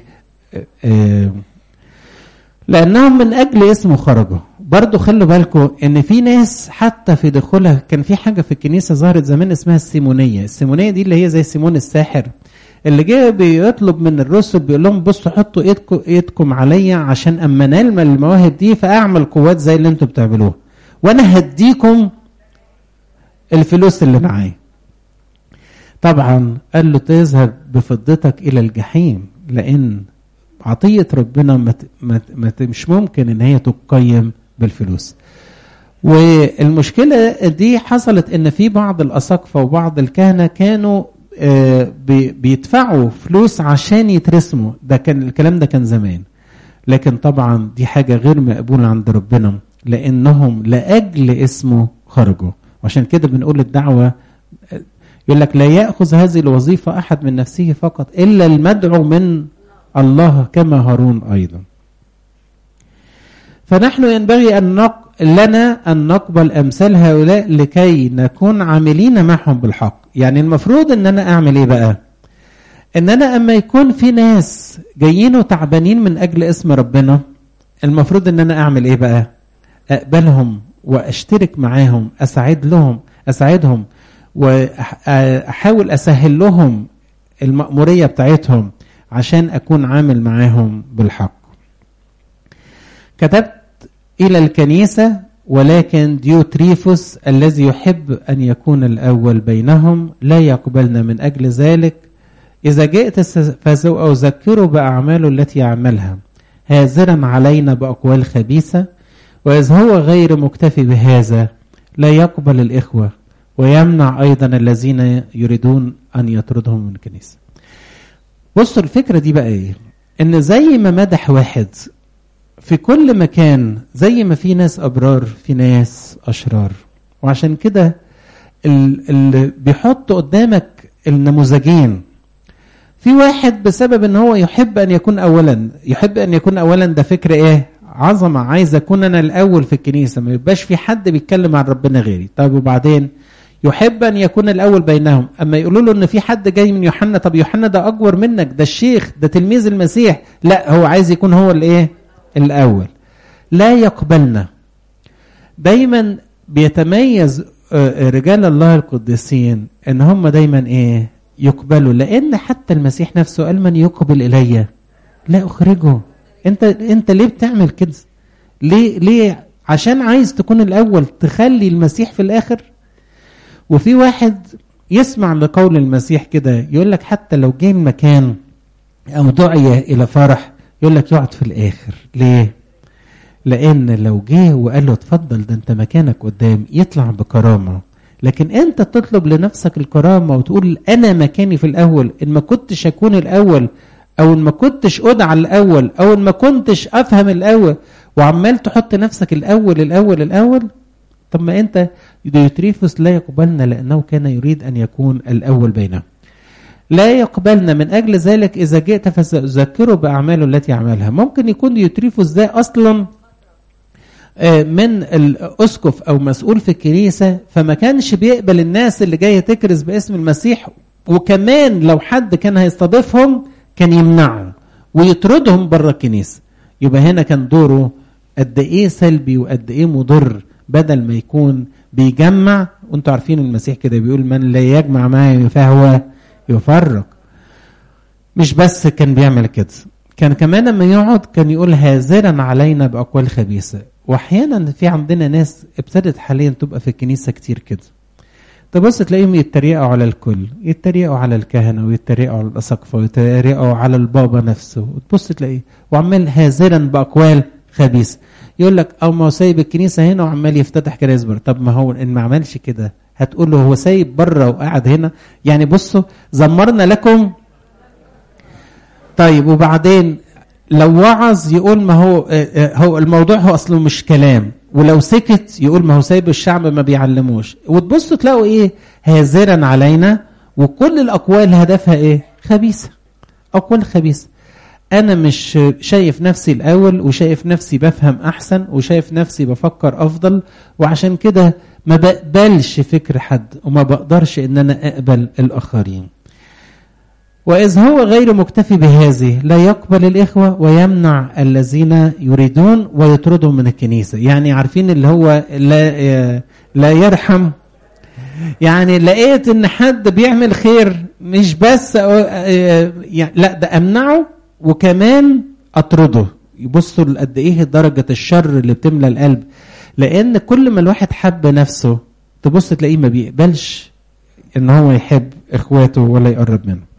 لأنهم من أجل اسمه خرجوا. برضو خلوا بالكم ان في ناس حتى في دخولها كان في حاجة في الكنيسة ظهرت زمان اسمها السيمونية. السيمونية دي اللي هي زي سيمون الساحر اللي جاء بيطلب من الرسل بيقول لهم بصوا حطوا ايدكم ايدكم عليا عشان اما نال من المواهب دي فاعمل قوات زي اللي انتم بتعملوها وانا هديكم الفلوس اللي معايا. طبعا قال له تذهب بفضتك الى الجحيم، لان عطية ربنا مت مت مش ممكن ان هي تقيم بالفلوس. والمشكلة دي حصلت ان في بعض الاساقفة وبعض الكهنة كانوا آه بيدفعوا فلوس عشان يترسموا. ده كان الكلام ده كان زمان، لكن طبعا دي حاجة غير مقبولة عند ربنا لانهم لأجل اسمه خرجوا. وعشان كده بنقول الدعوة يقول لك لا يأخذ هذه الوظيفة احد من نفسه فقط الا المدعو من الله كما هارون أيضا. فنحن ينبغي أن لنا أن نقبل أمثال هؤلاء لكي نكون عاملين معهم بالحق. يعني المفروض أن أنا أعمل إيه بقى؟ أن أنا أما يكون في ناس جايين وتعبانين من أجل اسم ربنا، المفروض أن أنا أعمل إيه بقى؟ أقبلهم وأشترك معاهم، أساعد لهم أساعدهم وأحاول أسهل لهم المأمورية بتاعتهم عشان أكون عامل معاهم بالحق. كتبت إلى الكنيسة، ولكن ديوتريفوس الذي يحب أن يكون الأول بينهم لا يقبلنا من أجل ذلك. إذا جئت فسأذكره بأعماله التي يعملها هازرا علينا بأقوال خبيثة، وإذ هو غير مكتفي بهذا لا يقبل الإخوة ويمنع أيضا الذين يريدون أن يطردهم من الكنيسة. بصوا الفكرة دي بقى إيه؟ إن زي ما مدح واحد في كل مكان، زي ما في ناس أبرار في ناس أشرار. وعشان كده اللي بيحط قدامك النموذجين، في واحد بسبب ان هو يحب ان يكون اولا، يحب ان يكون اولا ده فكر ايه؟ عظمة، عايز اكون انا الاول في الكنيسة، ما يبقاش في حد بيتكلم عن ربنا غيري. طب وبعدين يحب ان يكون الاول بينهم، اما يقولوا له ان في حد جاي من يوحنا، طب يوحنا ده اكبر منك، ده الشيخ، ده تلميذ المسيح، لا هو عايز يكون هو الايه؟ الاول. لا يقبلنا. دايما بيتميز رجال الله القديسين ان هم دايما ايه؟ يقبلوا، لان حتى المسيح نفسه قال من يقبل الي لا اخرجه. انت انت ليه بتعمل كده؟ ليه ليه عشان عايز تكون الاول تخلي المسيح في الاخر؟ وفي واحد يسمع لقول المسيح كده يقول لك حتى لو جه مكان او دعي الى فرح يقول لك يقعد في الاخر. ليه؟ لان لو جه وقال له اتفضل ده انت مكانك قدام، يطلع بكرامه. لكن انت تطلب لنفسك الكرامة وتقول انا مكاني في الاول، ان ما كنتش اكون الاول، او ان ما كنتش ادعى الاول، او ان ما كنتش افهم الاول، وعمال تحط نفسك الاول الاول الاول. طب ما انت ديوتريفوس لا يقبلنا لانه كان يريد ان يكون الاول بينهم. لا يقبلنا من اجل ذلك اذا جئت فسأذكره باعماله التي يعملها. ممكن يكون ديوتريفوس ده اصلا من الأسقف أو مسؤول في الكنيسة، فما كانش بيقبل الناس اللي جاية تكرز باسم المسيح، وكمان لو حد كان هيستضيفهم كان يمنعهم ويطردهم بره الكنيسة. يبقى هنا كان دوره قد إيه سلبي وقد إيه مضر، بدل ما يكون بيجمع. وانتوا عارفين المسيح كده بيقول من لا يجمع معي فهو يفرق. مش بس كان بيعمل كده، كان كمان لما يقعد كان يقول هازرا علينا بأقوال خبيثة. واحيانا في عندنا ناس ابتدت حاليا تبقى في الكنيسه كتير كده، تبص تلاقيهم يتريقوا على الكل، يتريقوا على الكهنه ويتريقوا على الاساقفه ويتريقوا على البابا نفسه، وتبص تلاقيه وعمال هازرا باقوال خبيثه. يقول لك او ما هو سايب الكنيسه هنا وعمال يفتتح كنائس بره. طب ما هو ان ما عملش كده هتقول له هو سايب بره وقاعد هنا؟ يعني بصوا زمرنا لكم. طيب وبعدين لو وعظ يقول ما هو هو الموضوع هو اصله مش كلام، ولو سكت يقول ما هو سايب الشعب ما بيعلموش. وتبصوا تلاقوا ايه؟ هازرا علينا، وكل الاقوال هدفها ايه؟ خبيثه، اقوال خبيثه. انا مش شايف نفسي الاول، وشايف نفسي بفهم احسن، وشايف نفسي بفكر افضل، وعشان كده ما بقبلش فكر حد، وما بقدرش ان انا اقبل الاخرين. وإذ هو غير مكتفي بهذه لا يقبل الإخوة ويمنع الذين يريدون ويطردهم من الكنيسة. يعني عارفين اللي هو لا, لا يرحم. يعني لقيت ان حد بيعمل خير مش بس لا ده أمنعه وكمان أطرده. يبصوا قد إيه درجة الشر اللي بتملى القلب، لأن كل ما الواحد حب نفسه تبص تلاقيه ما بيقبلش ان هو يحب إخواته ولا يقرب منه.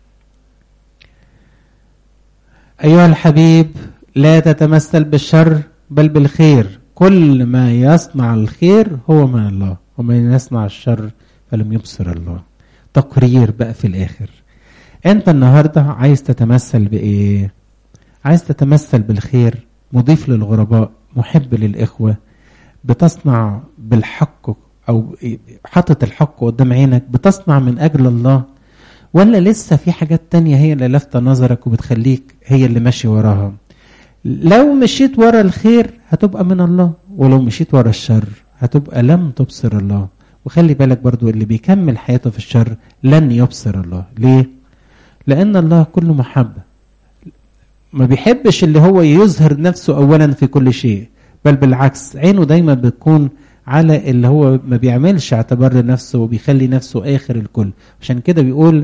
أيها الحبيب لا تتمثل بالشر بل بالخير، كل ما يصنع الخير هو من الله، ومن يصنع الشر فلم يبصر الله. تقرير بقى في الآخر. أنت النهاردة عايز تتمثل بإيه؟ عايز تتمثل بالخير، مضيف للغرباء، محب للإخوة، بتصنع بالحق أو حاطط الحق قدام عينك، بتصنع من أجل الله، ولا لسه في حاجات تانية هي اللي لفتة نظرك وبتخليك هي اللي ماشي وراها؟ لو مشيت ورا الخير هتبقى من الله، ولو مشيت ورا الشر هتبقى لم تبصر الله. وخلي بالك برضو اللي بيكمل حياته في الشر لن يبصر الله. ليه؟ لأن الله كله محبة، ما بيحبش اللي هو يظهر نفسه أولا في كل شيء، بل بالعكس عينه دايما بتكون على اللي هو ما بيعملش اعتبار لنفسه وبيخلي نفسه آخر الكل. عشان كده بيقول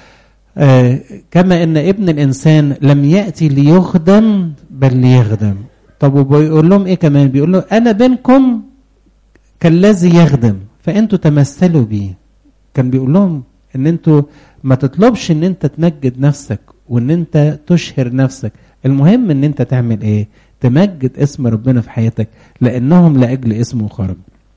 آه كما ان ابن الانسان لم يأتي ليخدم بل ليخدم. طب وبيقول لهم ايه كمان؟ بيقول له انا بينكم كالذي يخدم فانتوا تمثلوا بيه. كان بيقول لهم ان انتوا ما تطلبش ان انت تمجد نفسك وان انت تشهر نفسك، المهم ان انت تعمل ايه؟ تمجد اسم ربنا في حياتك، لانهم لاجل اسمه خرج.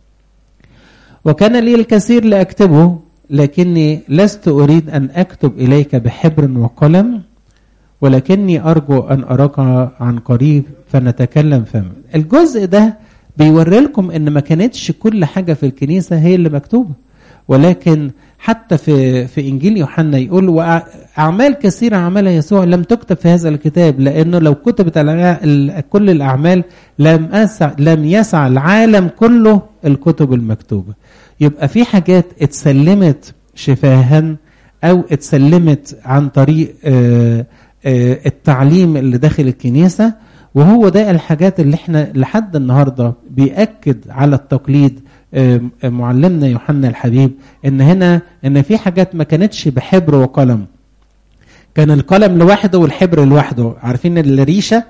وكان لي الكثير لاكتبه لكني لست أريد أن أكتب إليك بحبر وقلم، ولكني أرجو أن أراك عن قريب فنتكلم فما. الجزء ده بيوري لكم أن ما كانتش كل حاجة في الكنيسة هي اللي مكتوبة، ولكن حتى في في إنجيل يوحنا يقول وأعمال كثيرة عملها يسوع لم تكتب في هذا الكتاب، لأنه لو كتبت كل الأعمال لم أسع لم يسع العالم كله الكتب المكتوبة. يبقى في حاجات اتسلمت شفاها أو اتسلمت عن طريق آآ آآ التعليم اللي داخل الكنيسة، وهو ده الحاجات اللي احنا لحد النهاردة بيأكد على التقليد معلمنا يوحنا الحبيب، ان هنا ان في حاجات ما كانتش بحبر وقلم، كان القلم لوحده والحبر لوحده. عارفين الريشة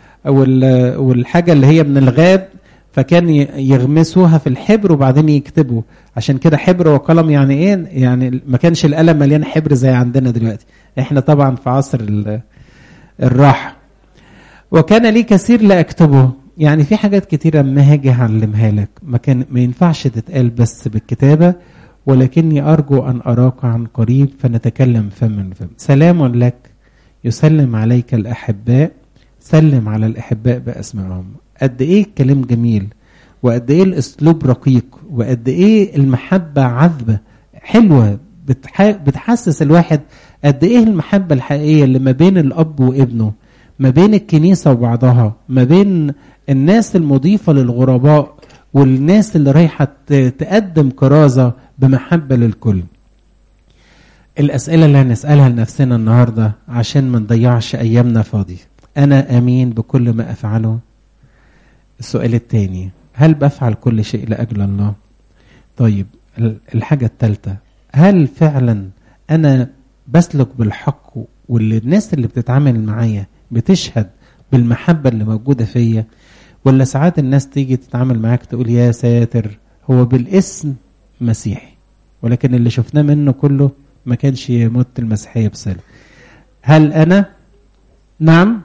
والحاجة اللي هي من الغاب، فكان يغمسوها في الحبر وبعدين يكتبوا. عشان كده حبر وقلم يعني ايه؟ يعني ما كانش القلم مليان حبر زي عندنا دلوقتي، احنا طبعا في عصر الراحة. وكان لي كثير لا اكتبه، يعني في حاجات كتيرة ما هاجي هعلمها لك ما كان ما ينفعش تتقال بس بالكتابة، ولكني أرجو أن أراك عن قريب فنتكلم فما فم. سلام لك يسلم عليك الأحباء، سلم على الأحباء بأسمائهم. قد إيه الكلام جميل، وقد إيه الأسلوب رقيق، وقد إيه المحبة عذبة حلوة بتحسس الواحد قد إيه المحبة الحقيقية اللي ما بين الأب وابنه، ما بين الكنيسة وبعضها، ما بين الناس المضيفة للغرباء والناس اللي رايحة تقدم كرازة بمحبة للكل. الأسئلة اللي هنسألها لنفسنا النهاردة عشان ما نضيعش أيامنا فاضي: أنا أمين بكل ما أفعله؟ السؤال الثاني: هل بفعل كل شيء لأجل الله؟ طيب الحاجة الثالثة: هل فعلا أنا بسلك بالحق واللي الناس اللي بتتعامل معايا بتشهد بالمحبة اللي موجودة فيا؟ ولا ساعات الناس تيجي تتعامل معاك تقول يا ساتر هو بالاسم مسيحي، ولكن اللي شفناه منه كله ما كانش يمت المسيحية بصلة. هل أنا نعم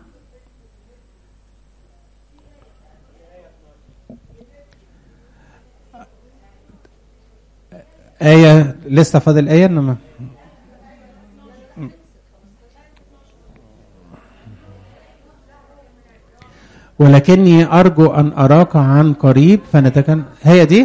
آية لسه فاضل آية إنما ولكني أرجو أن أراك عن قريب فنتكلم. هي دي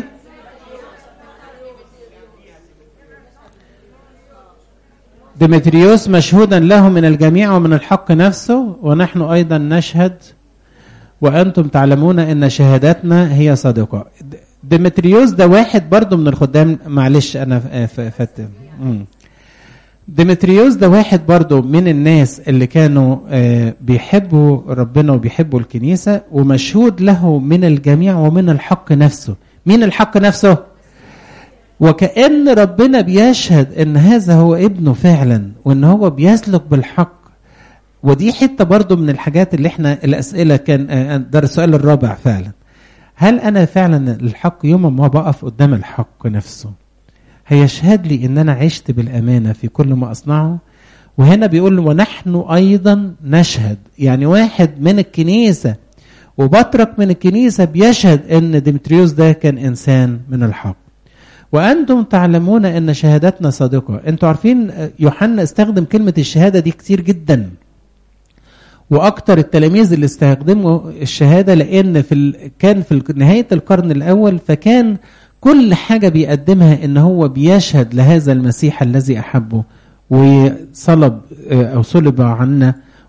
ديمتريوس مشهودا له من الجميع ومن الحق نفسه، ونحن أيضا نشهد وأنتم تعلمون أن شهادتنا هي صادقة. ديمتريوس ده واحد برضو من الخدام، معلش أنا فات ديمتريوس ده واحد برضو من الناس اللي كانوا بيحبوا ربنا وبيحبوا الكنيسة، ومشهود له من الجميع ومن الحق نفسه. مين الحق نفسه؟ وكأن ربنا بيشهد ان هذا هو ابنه فعلا، وان هو بيسلك بالحق. ودي حتة برضو من الحاجات اللي احنا الاسئلة كان ده السؤال الرابع فعلا: هل انا فعلا الحق يوم ما بقف قدام الحق نفسه هيشهد لي ان انا عشت بالامانة في كل ما اصنعه؟ وهنا بيقول ونحن ايضا نشهد، يعني واحد من الكنيسة وبطرك من الكنيسة بيشهد ان ديمتريوس ده كان انسان من الحق. وأنتم تعلمون أن شهادتنا صادقة. أنتم عارفين يوحنا استخدم كلمة الشهادة دي كتير جدا، وأكتر التلاميذ اللي استخدموا الشهادة، لأن في ال... كان في نهاية القرن الأول فكان كل حاجة بيقدمها إن هو بيشهد لهذا المسيح الذي أحبه وصلب أو صلب عنا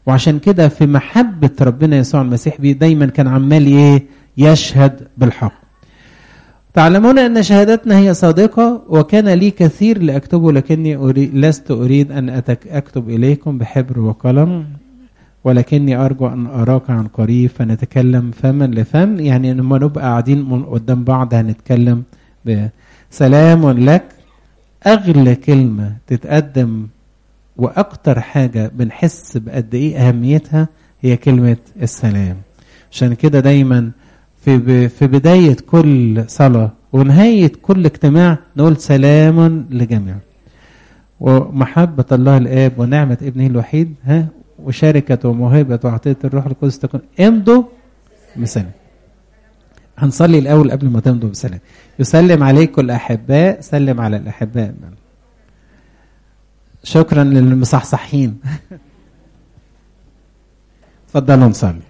وعشان كده في محبة ربنا يسوع المسيح بيه دايما كان عمال ايه يشهد بالحق. تعلمون أن شهادتنا هي صادقة، وكان لي كثير لأكتبه لكني أريد لست أريد أن أكتب إليكم بحبر وقلم، ولكني أرجو أن أراك عن قريب فنتكلم فما لفم. يعني لما نبقى قاعدين قدام بعض هنتكلم بسلام لك. أغلى كلمة تتقدم وأكتر حاجة بنحس بقد إيه أهميتها هي كلمة السلام. عشان كده دايما في في بداية كل صلاة ونهاية كل اجتماع نقول سلام لجميع. ومحبة الله الآب ونعمة ابنه الوحيد ها وشركة وموهبة وعطية الروح القدس تكون. امضوا بسلام. هنصلي الأول قبل ما تمضوا بسلام. يسلم عليكم الأحباء. سلم على الأحباء. شكرا للمصحصحين. تفضلوا نصلي.